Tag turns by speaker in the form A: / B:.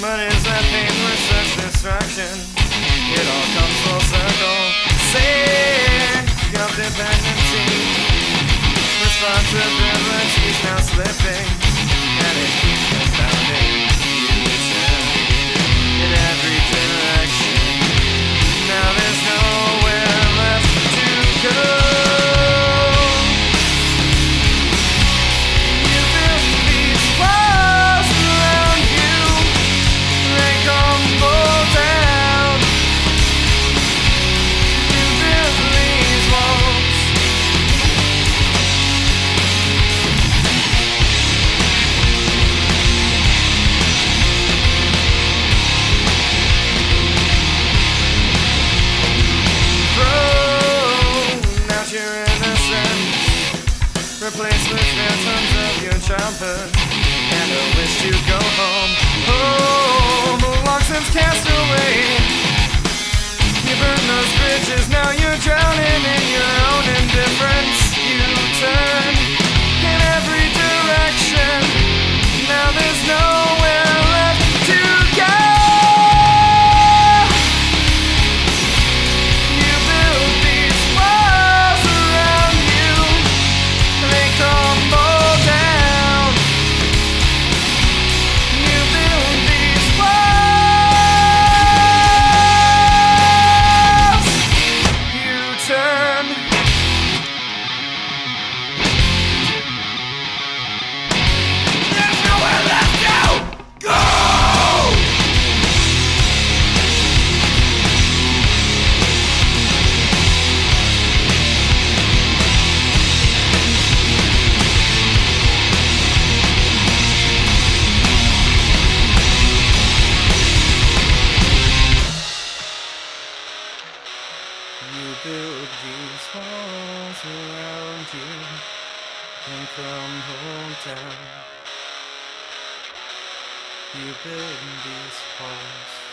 A: But is that pain with such destruction? It all comes full circle. Sick of dependency. Responsibility's now slipping, and it keeps confounding. Fusion in every direction. Now there's nowhere left to go. You built these walls around you, they crumble down. You built these walls. Replaced with phantoms of your childhood and a wish to go home. Home, long since cast away. You burned those bridges, now you're drowning in your own indifference. You turn in every direction. Now there's nowhere left to go. You build these walls around you, they crumble down. You build these walls. You turn. There's nowhere left to go. You build these walls around you and crumble down. You build these walls.